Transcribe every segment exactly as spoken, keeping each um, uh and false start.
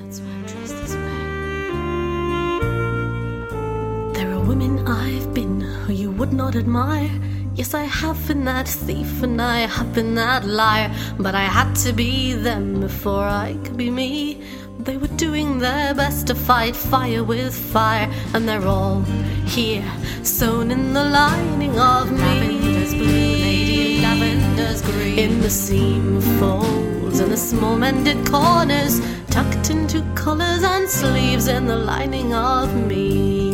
That's why I'm dressed this way. There are women I've been who you would not admire. Yes, I have been that thief and I have been that liar, but I had to be them before I could be me. They were doing their best to fight fire with fire, and they're all here, sewn in the lining of me. Lavender's blue, lady, lavender's green, in the seam folds and the small mended corners, tucked into collars and sleeves in the lining of me.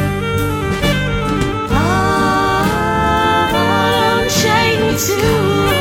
I'm chained to